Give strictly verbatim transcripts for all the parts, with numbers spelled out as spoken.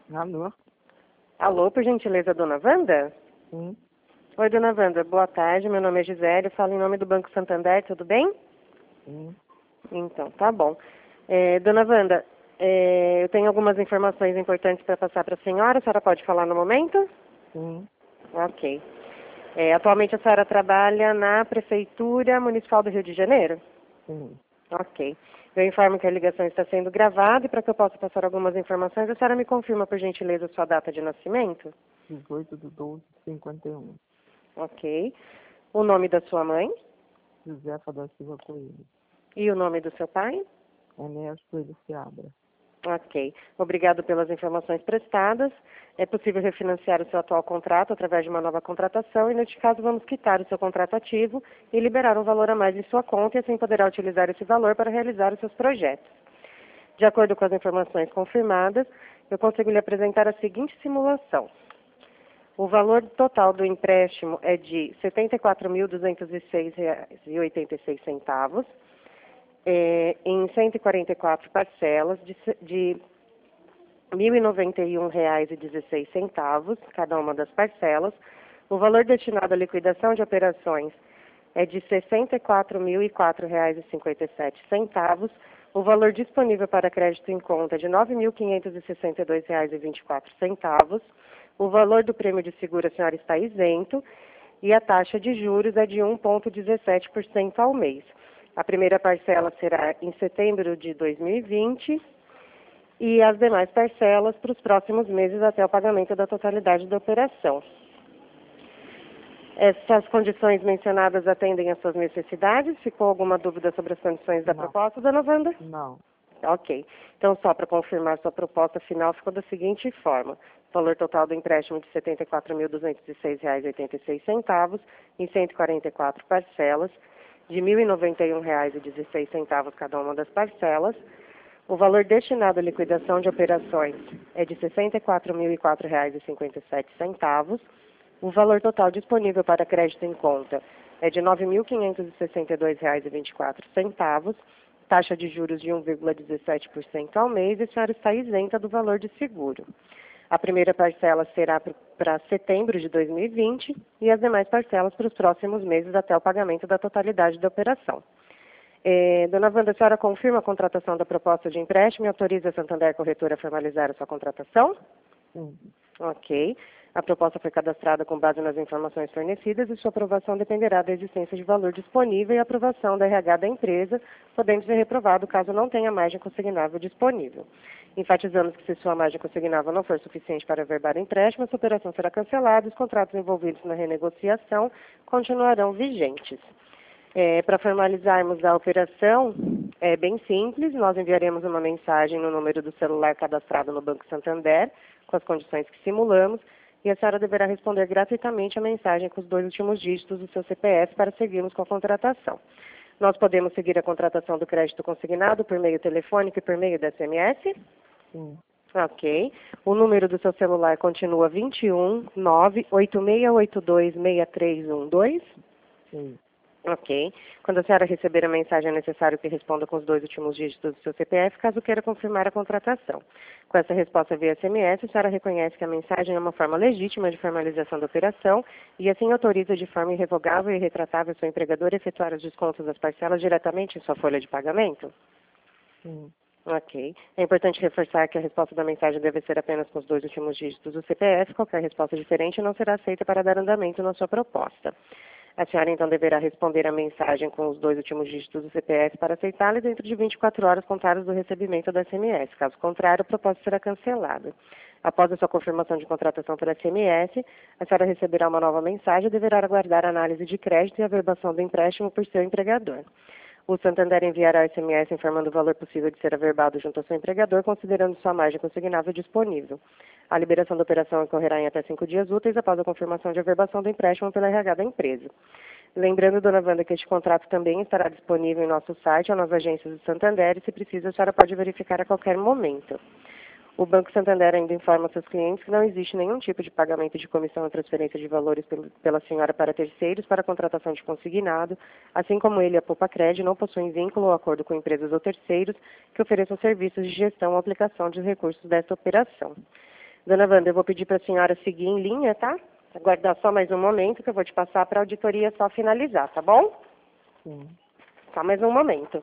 Alô? Alô, por gentileza, dona Wanda? Sim, Oi, dona Wanda, boa tarde, meu nome é Gisele, eu falo em nome do Banco Santander, tudo bem? sim. Então, tá bom. É, dona Wanda, é, eu tenho algumas informações importantes para passar para a senhora, a senhora pode falar no momento? Sim, Ok. É, atualmente a senhora trabalha na Prefeitura Municipal do Rio de Janeiro? sim. Ok. Eu informo que a ligação está sendo gravada e para que eu possa passar algumas informações, a senhora me confirma, por gentileza, a sua data de nascimento? dezoito de doze de cinquenta e um. Ok. O nome da sua mãe Josefa da Silva Coelho. e o nome do seu pai? Enéas Coelho Seabra. Ok. Obrigado pelas informações prestadas. É possível refinanciar o seu atual contrato através de uma nova contratação e, neste caso, vamos quitar o seu contrato ativo e liberar um valor a mais em sua conta e assim poderá utilizar esse valor para realizar os seus projetos. De acordo com as informações confirmadas, eu consigo lhe apresentar a seguinte simulação. O valor total do empréstimo é de setenta e quatro mil duzentos e seis reais e oitenta e seis centavos, é, em cento e quarenta e quatro parcelas de, se- de mil e noventa e um reais e dezesseis centavos, cada uma das parcelas. O valor destinado à liquidação de operações é de sessenta e quatro mil e quatro reais e cinquenta e sete centavos. O valor disponível para crédito em conta é de nove mil quinhentos e sessenta e dois reais e vinte e quatro centavos. O valor do prêmio de seguro a senhora está isento e a taxa de juros é de um vírgula dezessete por cento ao mês. A primeira parcela será em setembro de dois mil e vinte e as demais parcelas para os próximos meses até o pagamento da totalidade da operação. Essas condições mencionadas atendem às suas necessidades? Ficou alguma dúvida sobre as condições da Não, proposta, dona Wanda? não. Ok. Então, só para confirmar, sua proposta final ficou da seguinte forma. Valor total do empréstimo de setenta e quatro mil duzentos e seis reais e oitenta e seis centavos em cento e quarenta e quatro parcelas de mil e noventa e um reais e dezesseis centavos cada uma das parcelas. O valor destinado à liquidação de operações é de sessenta e quatro mil e quatro reais e cinquenta e sete centavos. O valor total disponível para crédito em conta é de nove mil quinhentos e sessenta e dois reais e vinte e quatro centavos, taxa de juros de um vírgula dezessete por cento ao mês e a senhora está isenta do valor de seguro. A primeira parcela será para setembro de dois mil e vinte e as demais parcelas para os próximos meses até o pagamento da totalidade da operação. Eh, dona Wanda, a senhora confirma a contratação da proposta de empréstimo e autoriza a Santander Corretora a formalizar a sua contratação? Sim, Ok. A proposta foi cadastrada com base nas informações fornecidas e sua aprovação dependerá da existência de valor disponível e aprovação da R H da empresa, podendo ser reprovado caso não tenha margem consignável disponível. Enfatizamos que se sua margem consignável não for suficiente para averbar o empréstimo, essa operação será cancelada e os contratos envolvidos na renegociação continuarão vigentes. É, para formalizarmos a operação, é bem simples, nós enviaremos uma mensagem no número do celular cadastrado no Banco Santander, com as condições que simulamos, e a senhora deverá responder gratuitamente a mensagem com os dois últimos dígitos do seu C P F para seguirmos com a contratação. Nós podemos seguir a contratação do crédito consignado por meio telefônico e por meio da S M S? sim, Ok. O número do seu celular continua vinte e um, nove, oito seis oito dois, seis três um dois? sim. Ok. Quando a senhora receber a mensagem, é necessário que responda com os dois últimos dígitos do seu C P F, caso queira confirmar a contratação. Com essa resposta via S M S, a senhora reconhece que a mensagem é uma forma legítima de formalização da operação e assim autoriza de forma irrevogável e retratável seu empregador a efetuar os descontos das parcelas diretamente em sua folha de pagamento? Sim. Ok. É importante reforçar que a resposta da mensagem deve ser apenas com os dois últimos dígitos do C P F. Qualquer resposta diferente não será aceita para dar andamento na sua proposta. A senhora, então, deverá responder a mensagem com os dois últimos dígitos do C P F para aceitá-la e dentro de vinte e quatro horas contadas do recebimento da S M S. Caso contrário, a proposta será cancelada. Após a sua confirmação de contratação pela S M S, a senhora receberá uma nova mensagem e deverá aguardar a análise de crédito e a averbação do empréstimo por seu empregador. O Santander enviará S M S informando o valor possível de ser averbado junto ao seu empregador, considerando sua margem consignável disponível. A liberação da operação ocorrerá em até cinco dias úteis após a confirmação de averbação do empréstimo pela R H da empresa. Lembrando, dona Wanda, que este contrato também estará disponível em nosso site ou nas agências do Santander e, se precisa, a senhora pode verificar a qualquer momento. O Banco Santander ainda informa seus clientes que não existe nenhum tipo de pagamento de comissão ou transferência de valores pela senhora para terceiros para a contratação de consignado, assim como ele e a Poupa Cred não possuem vínculo ou acordo com empresas ou terceiros que ofereçam serviços de gestão ou aplicação de recursos desta operação. Dona Wanda, eu vou pedir para a senhora seguir em linha, tá? Aguardar só mais um momento que eu vou te passar para a auditoria só finalizar, tá bom? Sim. Só mais um momento.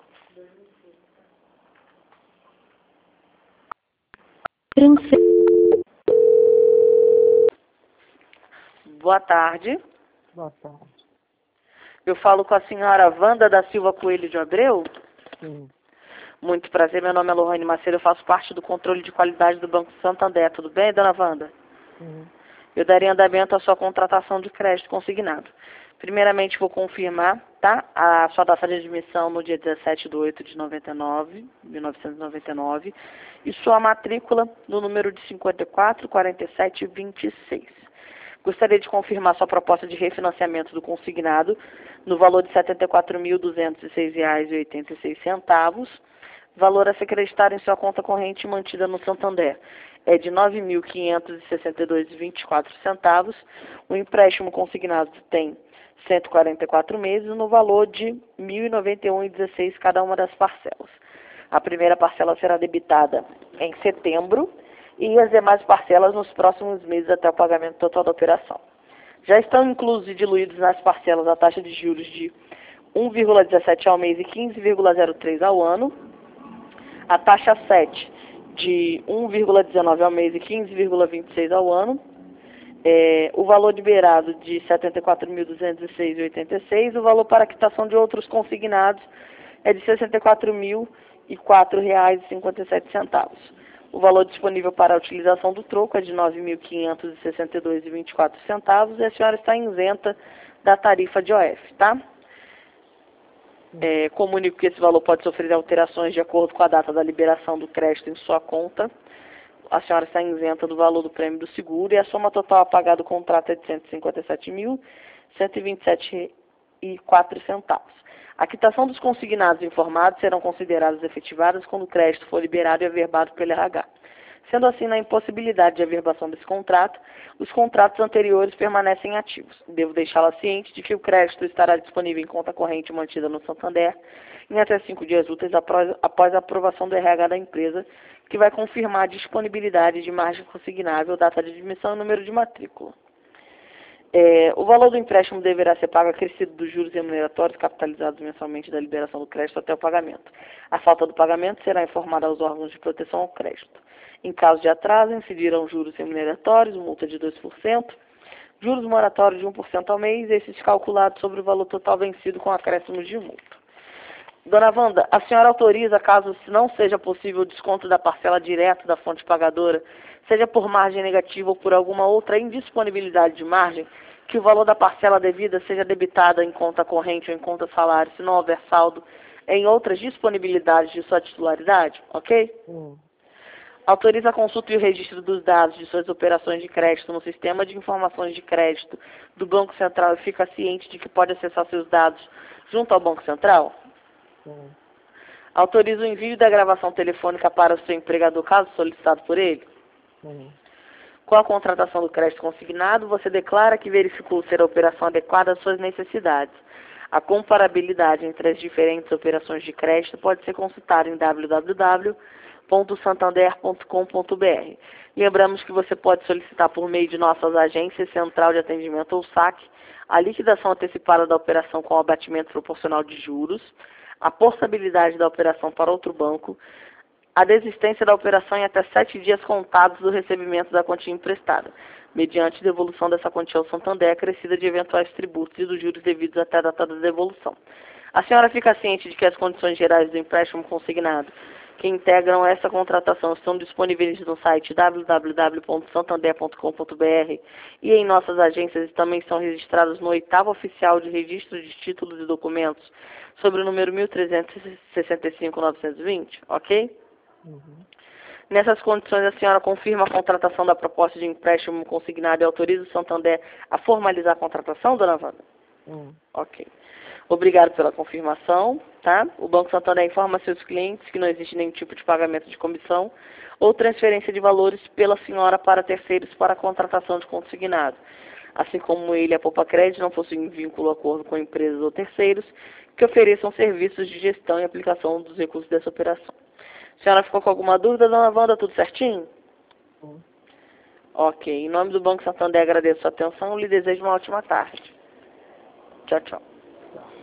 Boa tarde. Boa tarde. Eu falo com a senhora Wanda da Silva Coelho de Abreu. Sim. Muito prazer, meu nome é Lohane Macedo, eu faço parte do controle de qualidade do Banco Santander. Tudo bem, dona Wanda? Sim. Eu daria andamento à sua contratação de crédito consignado. Primeiramente, vou confirmar, tá? A sua data de admissão no dia dezessete de oito de noventa e nove, mil novecentos e noventa e nove, e sua matrícula no número de cinquenta e quatro, quarenta e sete, vinte e seis. Gostaria de confirmar sua proposta de refinanciamento do consignado no valor de setenta e quatro mil, duzentos e seis reais e oitenta e seis centavos. Valor a se acreditar em sua conta corrente mantida no Santander é de nove mil quinhentos e sessenta e dois reais e vinte e quatro centavos. O empréstimo consignado tem cento e quarenta e quatro meses no valor de mil e noventa e um reais e dezesseis centavos cada uma das parcelas. A primeira parcela será debitada em setembro e as demais parcelas nos próximos meses até o pagamento total da operação. Já estão inclusos e diluídos nas parcelas a taxa de juros de um vírgula dezessete ao mês e quinze vírgula zero três ao ano, a taxa sete de um vírgula dezenove ao mês e quinze vírgula vinte e seis ao ano, é, o valor liberado de setenta e quatro mil, duzentos e seis reais e oitenta e seis, o valor para quitação de outros consignados é de sessenta e quatro mil e quatro reais e cinquenta e sete centavos. O valor disponível para a utilização do troco é de nove mil quinhentos e sessenta e dois reais e vinte e quatro centavos e a senhora está isenta da tarifa de O F, tá? É, comunico que esse valor pode sofrer alterações de acordo com a data da liberação do crédito em sua conta. A senhora está isenta do valor do prêmio do seguro e a soma total a pagar do contrato é de cento e cinquenta e sete mil, cento e vinte e sete reais e quatro centavos. A quitação dos consignados informados serão consideradas efetivadas quando o crédito for liberado e averbado pelo R H. Sendo assim, na impossibilidade de averbação desse contrato, os contratos anteriores permanecem ativos. Devo deixá-la ciente de que o crédito estará disponível em conta corrente mantida no Santander em até cinco dias úteis após, após a aprovação do R H da empresa, que vai confirmar a disponibilidade de margem consignável, data de admissão e número de matrícula. É, o valor do empréstimo deverá ser pago acrescido dos juros remuneratórios capitalizados mensalmente da liberação do crédito até o pagamento. A falta do pagamento será informada aos órgãos de proteção ao crédito. Em caso de atraso, incidirão juros remuneratórios, multa de dois por cento, juros moratórios de um por cento ao mês, esses calculados sobre o valor total vencido com acréscimos de multa. Dona Wanda, a senhora autoriza, caso não seja possível o desconto da parcela direta da fonte pagadora, seja por margem negativa ou por alguma outra indisponibilidade de margem, que o valor da parcela devida seja debitada em conta corrente ou em conta salário, se não houver saldo em outras disponibilidades de sua titularidade, ok? Sim. Autoriza a consulta e o registro dos dados de suas operações de crédito no sistema de informações de crédito do Banco Central e fica ciente de que pode acessar seus dados junto ao Banco Central? Sim. Autoriza o envio da gravação telefônica para o seu empregador, caso solicitado por ele? Sim. Com a contratação do crédito consignado, você declara que verificou ser a operação adequada às suas necessidades. A comparabilidade entre as diferentes operações de crédito pode ser consultada em w w w ponto santander ponto com ponto b r. Lembramos que você pode solicitar por meio de nossas agências, Central de Atendimento ou saque, a liquidação antecipada da operação com abatimento proporcional de juros, a portabilidade da operação para outro banco, a desistência da operação em até sete dias contados do recebimento da quantia emprestada, mediante devolução dessa quantia ao Santander, acrescida de eventuais tributos e dos juros devidos até a data da devolução. A senhora fica ciente de que as condições gerais do empréstimo consignado que integram essa contratação estão disponíveis no site w w w ponto santander ponto com ponto b r e em nossas agências também estão registrados no oitavo oficial de registro de títulos e documentos sobre o número mil trezentos e sessenta e cinco, novecentos e vinte, ok? Uhum. Nessas condições, a senhora confirma a contratação da proposta de empréstimo consignado e autoriza o Santander a formalizar a contratação, dona Wanda? Sim. Ok. Obrigado pela confirmação, tá? O Banco Santander informa seus clientes que não existe nenhum tipo de pagamento de comissão ou transferência de valores pela senhora para terceiros para a contratação de consignado. Assim como ele, a Poupa Crédito, não possui vínculo ou acordo com empresas ou terceiros que ofereçam serviços de gestão e aplicação dos recursos dessa operação. A senhora ficou com alguma dúvida, dona Wanda? Tudo certinho? Sim. Ok. Em nome do Banco Santander, agradeço a atenção e lhe desejo uma ótima tarde. Tchau, tchau.